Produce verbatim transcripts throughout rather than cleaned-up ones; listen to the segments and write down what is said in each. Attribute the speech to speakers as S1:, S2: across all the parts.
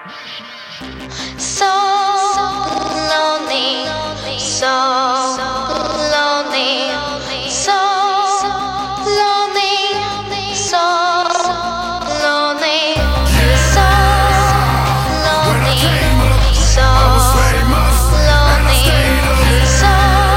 S1: So lonely, so lonely, so lonely, so lonely, so lonely, so lonely, so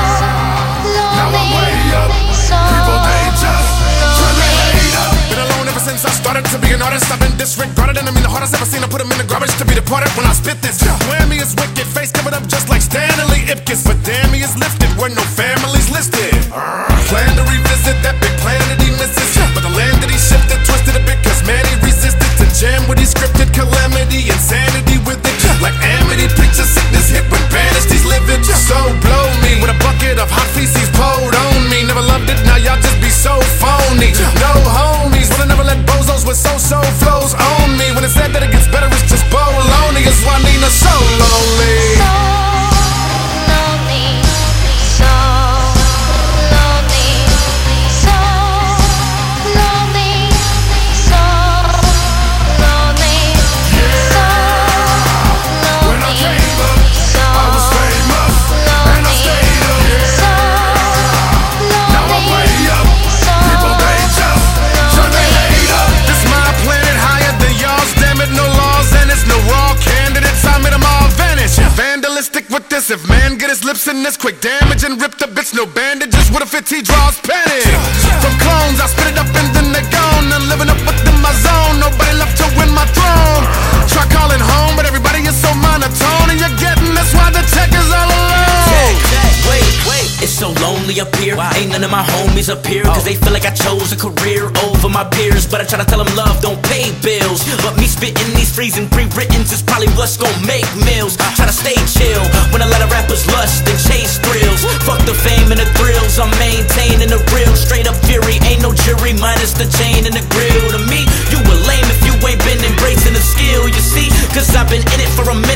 S1: lonely.
S2: Been alone ever since I started to be an artist. I've been disregarded, and I mean the hardest ever seen. I put them in the garbage to be departed when I spit this. Whammy is wicked, face covered up just like Stanley Ipkiss. But damn, he is lifted where no families listed. Plan to revisit that big plan that he misses, but the land that he shifted twisted a bit, cause man he resisted to jam with he scripted calamity, insanity with it. Like Amity, picture sickness hit when banished he's living. So blow me with a bucket of hot feces poured on me. Never loved it, now y'all just be so phony. No homies, would I never let bozos with so-so flows on me. When it's said that it gets better, it's just baloney. It's why Nina's so lonely.
S1: So lonely, so lonely, so lonely, so lonely, so
S2: When I
S1: lonely,
S2: came up,
S1: so
S2: I was famous, and I stayed up.
S1: so
S2: Now I'm way up. People, they just turn their hate up. This my planet higher than y'all's. Damn it, no laws and it's no raw candidates. I made them all vanish. Vandalistic with this. If man get his lips in this, quick damage and rip the bits. No bandages. What if it he draws panic? From clones, I spit it up and then they gone. I'm living up within my zone. Nobody left to win my throne. Try calling home, but everybody is so monotone. And you're getting that's why the tech is all alone.
S3: Check, check, wait, wait. It's so lonely up here. Ain't none of my homies up here, cause they feel like I chose a career over my peers. But I try to tell them love don't pay bills. But me spitting these freezing pre-writtens is probably what's gon' make meals. Try to stay chill when a lot of rappers lust and chase thrills. Fuck the fame and the thrills, I'm maintaining the real. Straight up fury, ain't no jury minus the chain and the grill. To me, you were lame if you ain't been embracing the skill, you see. Cause I've been in it for a minute.